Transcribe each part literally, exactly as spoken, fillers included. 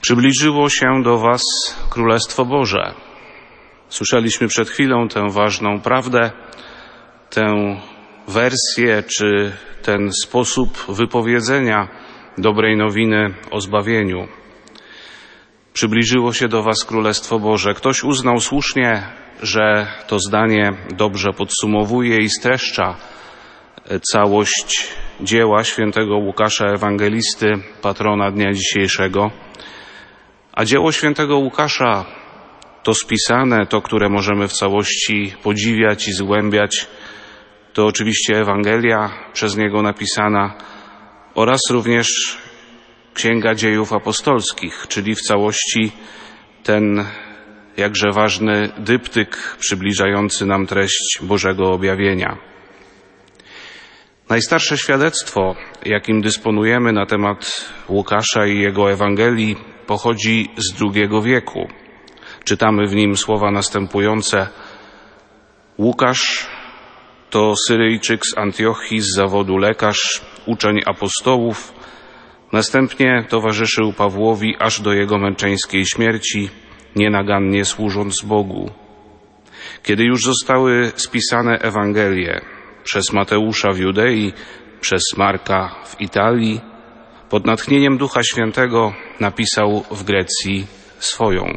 Przybliżyło się do was Królestwo Boże. Słyszeliśmy przed chwilą tę ważną prawdę, tę wersję czy ten sposób wypowiedzenia dobrej nowiny o zbawieniu. Przybliżyło się do was Królestwo Boże. Ktoś uznał słusznie, że to zdanie dobrze podsumowuje i streszcza całość dzieła świętego Łukasza Ewangelisty, patrona dnia dzisiejszego. A dzieło świętego Łukasza, to spisane, to, które możemy w całości podziwiać i zgłębiać, to oczywiście Ewangelia przez niego napisana oraz również Księga Dziejów Apostolskich, czyli w całości ten jakże ważny dyptyk przybliżający nam treść Bożego objawienia. Najstarsze świadectwo, jakim dysponujemy na temat Łukasza i jego Ewangelii, pochodzi z drugiego wieku. Czytamy w nim słowa następujące: Łukasz to Syryjczyk z Antiochii, z zawodu lekarz, uczeń apostołów, następnie towarzyszył Pawłowi aż do jego męczeńskiej śmierci, nienagannie służąc Bogu. Kiedy już zostały spisane Ewangelie przez Mateusza w Judei, przez Marka w Italii, pod natchnieniem Ducha Świętego napisał w Grecji swoją.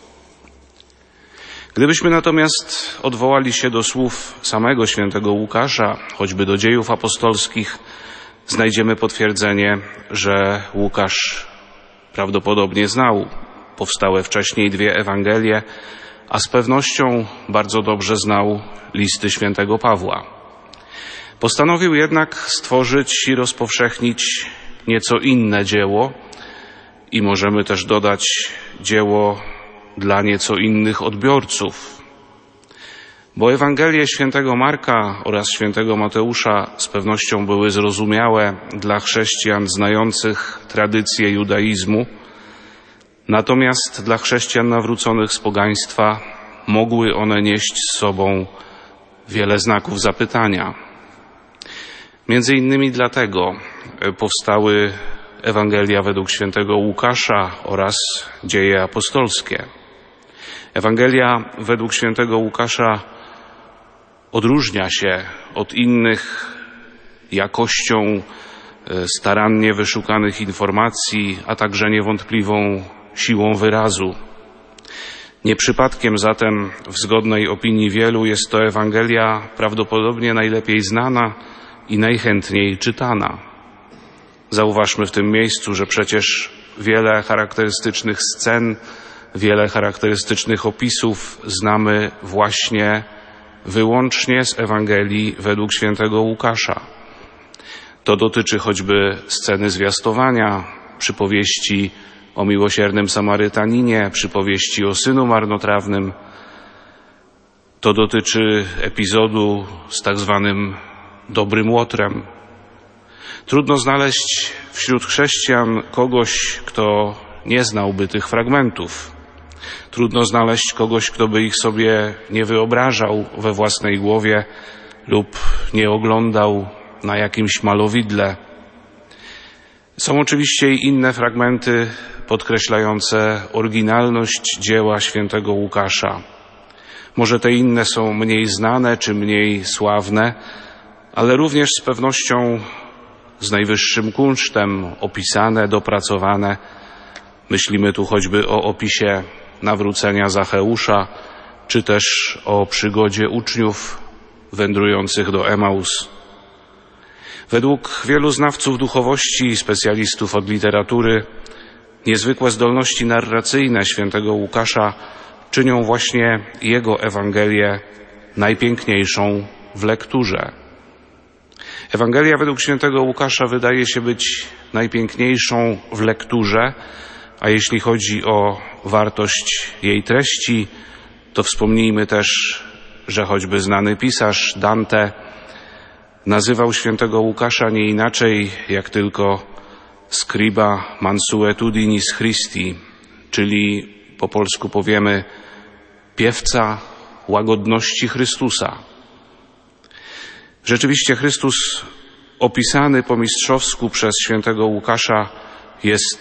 Gdybyśmy natomiast odwołali się do słów samego świętego Łukasza, choćby do Dziejów Apostolskich, znajdziemy potwierdzenie, że Łukasz prawdopodobnie znał powstałe wcześniej dwie Ewangelie, a z pewnością bardzo dobrze znał listy świętego Pawła. Postanowił jednak stworzyć i rozpowszechnić nieco inne dzieło i możemy też dodać dzieło dla nieco innych odbiorców. Bo Ewangelie świętego Marka oraz świętego Mateusza z pewnością były zrozumiałe dla chrześcijan znających tradycję judaizmu, natomiast dla chrześcijan nawróconych z pogaństwa mogły one nieść z sobą wiele znaków zapytania. Między innymi dlatego powstały Ewangelia według świętego Łukasza oraz Dzieje apostolskie. Ewangelia według świętego Łukasza odróżnia się od innych jakością starannie wyszukanych informacji, a także niewątpliwą siłą wyrazu. Nie przypadkiem zatem w zgodnej opinii wielu jest to Ewangelia prawdopodobnie najlepiej znana i najchętniej czytana. Zauważmy w tym miejscu, że przecież wiele charakterystycznych scen, wiele charakterystycznych opisów znamy właśnie wyłącznie z Ewangelii według świętego Łukasza. To dotyczy choćby sceny zwiastowania, przypowieści o miłosiernym Samarytaninie, przypowieści o synu marnotrawnym. To dotyczy epizodu z tak zwanym dobrym łotrem. Trudno znaleźć wśród chrześcijan kogoś, kto nie znałby tych fragmentów. Trudno znaleźć kogoś, kto by ich sobie nie wyobrażał we własnej głowie lub nie oglądał na jakimś malowidle. Są oczywiście i inne fragmenty podkreślające oryginalność dzieła świętego Łukasza. Może te inne są mniej znane czy mniej sławne, ale również z pewnością z najwyższym kunsztem opisane, dopracowane. Myślimy tu choćby o opisie nawrócenia Zacheusza, czy też o przygodzie uczniów wędrujących do Emaus. Według wielu znawców duchowości i specjalistów od literatury niezwykłe zdolności narracyjne świętego Łukasza czynią właśnie jego Ewangelię najpiękniejszą w lekturze. Ewangelia według świętego Łukasza wydaje się być najpiękniejszą w lekturze, a jeśli chodzi o wartość jej treści, to wspomnijmy też, że choćby znany pisarz Dante nazywał świętego Łukasza nie inaczej jak tylko scriba mansuetudinis Christi, czyli po polsku powiemy piewca łagodności Chrystusa. Rzeczywiście Chrystus opisany po mistrzowsku przez świętego Łukasza jest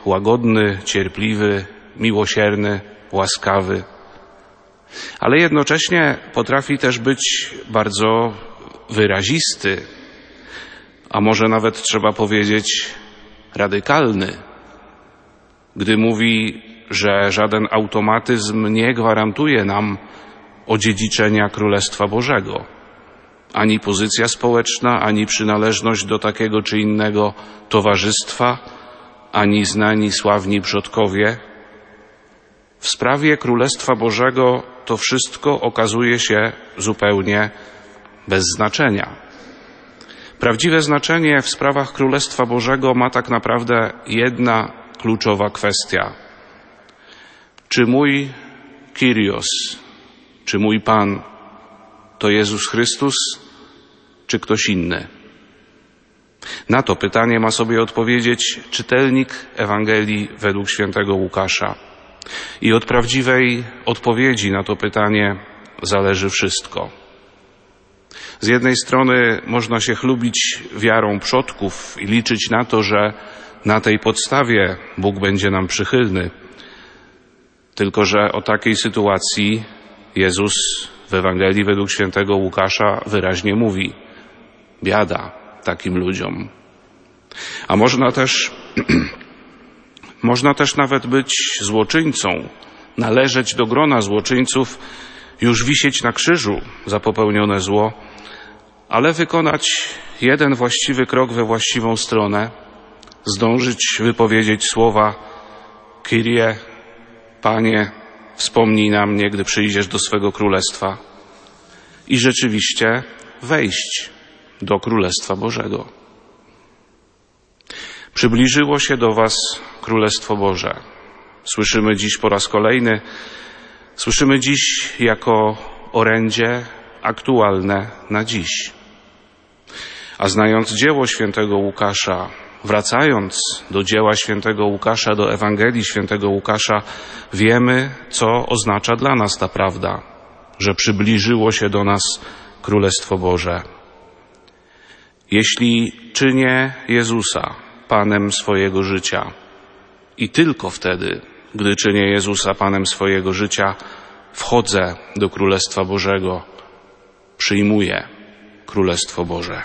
łagodny, cierpliwy, miłosierny, łaskawy. Ale jednocześnie potrafi też być bardzo wyrazisty, a może nawet trzeba powiedzieć radykalny, gdy mówi, że żaden automatyzm nie gwarantuje nam odziedziczenia Królestwa Bożego. Ani pozycja społeczna, ani przynależność do takiego czy innego towarzystwa, ani znani, sławni przodkowie. W sprawie Królestwa Bożego to wszystko okazuje się zupełnie bez znaczenia. Prawdziwe znaczenie w sprawach Królestwa Bożego ma tak naprawdę jedna kluczowa kwestia. Czy mój Kyrios, czy mój Pan to Jezus Chrystus, czy ktoś inny? Na to pytanie ma sobie odpowiedzieć czytelnik Ewangelii według świętego Łukasza. I od prawdziwej odpowiedzi na to pytanie zależy wszystko. Z jednej strony można się chlubić wiarą przodków i liczyć na to, że na tej podstawie Bóg będzie nam przychylny. Tylko że o takiej sytuacji Jezus w Ewangelii według świętego Łukasza wyraźnie mówi: biada takim ludziom. A można też, można też nawet być złoczyńcą, należeć do grona złoczyńców, już wisieć na krzyżu za popełnione zło, ale wykonać jeden właściwy krok we właściwą stronę, zdążyć wypowiedzieć słowa: Kyrie, Panie, wspomnij na mnie, gdy przyjdziesz do swego królestwa, i rzeczywiście wejść do Królestwa Bożego. Przybliżyło się do was Królestwo Boże. Słyszymy dziś po raz kolejny, słyszymy dziś jako orędzie aktualne na dziś. A znając dzieło świętego Łukasza, wracając do dzieła świętego Łukasza, do Ewangelii świętego Łukasza, wiemy, co oznacza dla nas ta prawda, że przybliżyło się do nas Królestwo Boże. Jeśli czynię Jezusa Panem swojego życia i tylko wtedy, gdy czynię Jezusa Panem swojego życia, wchodzę do Królestwa Bożego, przyjmuję Królestwo Boże.